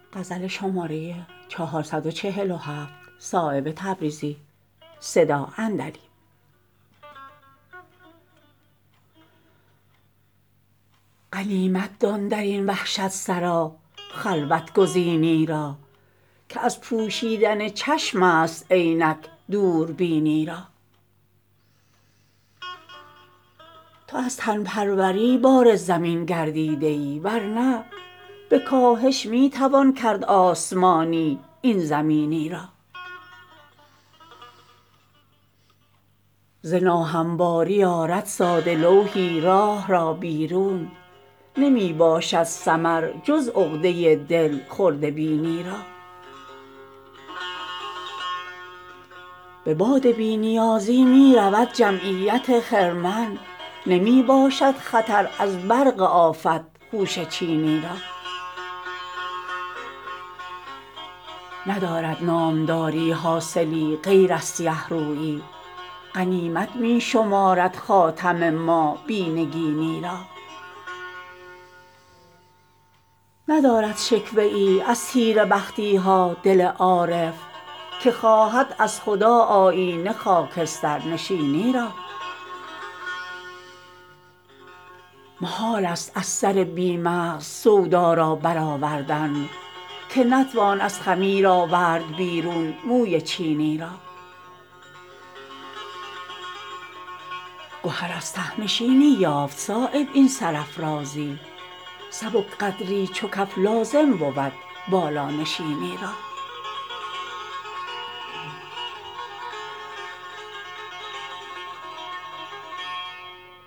غنیمت دان درین وحشت سرا خلوت گزینی را که از پوشیدن چشم است اینک دوربینی را تو از تن پروری بار زمین گردیده ای ورنه به کاهش می توان کرد آسمانی این زمینی را ز ناهمواری آرد ساده لوحی راه را بیرون نمی باشد ثمر جز عقده دل خرده بینی را به باد بی نیازی می رود جمعیت خرمن نمی باشد خطر از برق آفت خوشه چینی را ندارد نامداری حاصلی غیر از سیه رویی غنیمت می شمارد خاتم ما بی نگینی را ندارد شکوه ای از تیره بختی ها دل عارف که خواهد از خدا آیینه خاکستر نشینی را محال است از سر بی مغز سودا را برآوردن که نتوان از خمیر آورد بیرون موی چینی را گهر از ته نشینی یافت صایب این سرافرازی سبک قدری چو کف لازم بود بالانشینی را